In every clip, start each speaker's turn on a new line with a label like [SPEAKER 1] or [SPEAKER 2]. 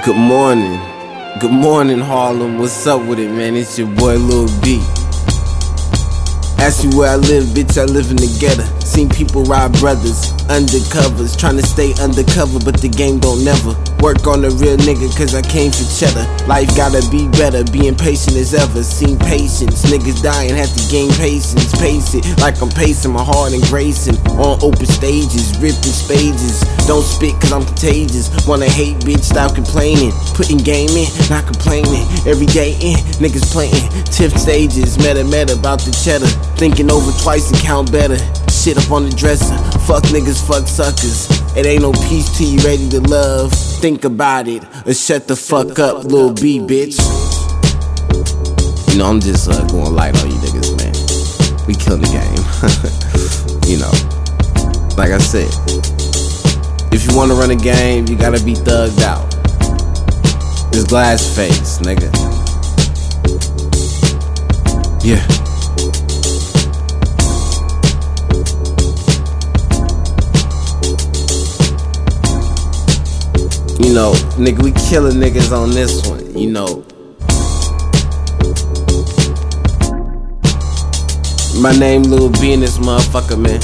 [SPEAKER 1] Good morning Harlem, what's up with it, man? It's your boy Lil B. Ask me where I live, bitch, I live in the ghetto. Seen people rob brothers, undercovers, tryna stay undercover, but the game don't never work on a real nigga, cause I came for cheddar. Life gotta be better, being patient as ever. Seen patience, niggas dying, had to gain patience. Pace it like I'm pacing my heart and gracing. On open stages, ripping stages. Don't spit cause I'm contagious. Wanna hate, bitch, stop complaining. Putting game in, not complaining. Every day in, niggas playing. Tip stages, meta about the cheddar. Thinking over twice and count better. Shit up on the dresser. Fuck niggas, fuck suckers. It ain't no peace till you ready to love. Think about it, or shut the fuck up, Lil B, bitch. You know, I'm just going light on you niggas, man. We killing the game. You know, like I said, if you wanna run a game, you gotta be thugged out. This glass face, nigga. Yeah. You know, nigga, we killing niggas on this one, you know. My name Lil B in this motherfucker, man.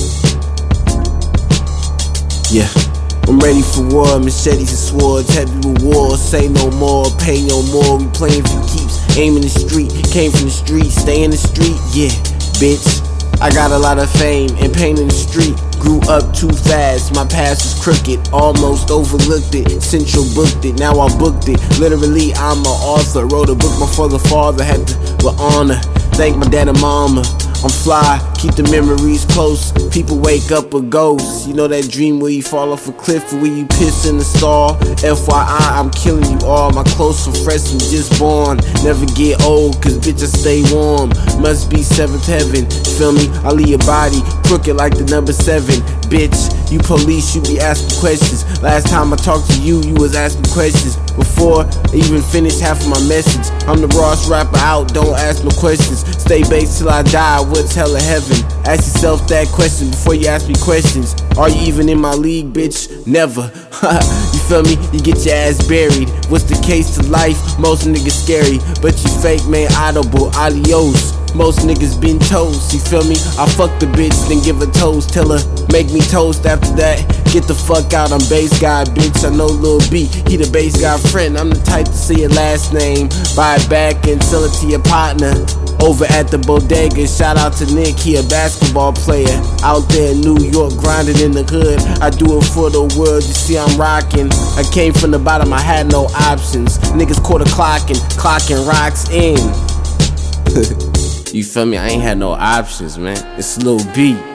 [SPEAKER 1] Yeah. I'm ready for war, machetes and swords, heavy rewards, say no more, pay no more. We playing for keeps, aim in the street, came from the street, stay in the street, yeah, bitch. I got a lot of fame and pain in the street. Grew up too fast, my past was crooked. Almost overlooked it, Central booked it, now I booked it. Literally, I'm an author. Wrote a book my father had to with honor. Thank my dad and mama. I'm fly, keep the memories close. People wake up with ghosts. You know that dream where you fall off a cliff or where you piss in the stall? FYI, I'm killing you all. My clothes are fresh and just born. Never get old, cause bitch I stay warm. Must be seventh heaven, feel me? I leave your body crooked like the number 7. Bitch, you police, you be asking questions. Last time I talked to you, you was asking questions. Before I even finished half of my message, I'm the rawest rapper out, don't ask no questions. Stay based till I die, what's hell or heaven? Ask yourself that question before you ask me questions. Are you even in my league, bitch? Never. You feel me? You get your ass buried. What's the case to life? Most niggas scary, but you fake, man, audible, adios. Most niggas been toast, you feel me? I fuck the bitch, then give a toast. Tell her, make me toast after that. Get the fuck out, I'm bass guy, bitch. I know Lil B, he the bass guy friend. I'm the type to say your last name, buy it back and sell it to your partner. Over at the bodega, shout out to Nick, he a basketball player. Out there in New York, grinding in the hood. I do it for the world, you see I'm rocking. I came from the bottom, I had no options. Niggas quarter clocking rocks in. You feel me? I ain't had no options, man. It's Lil B.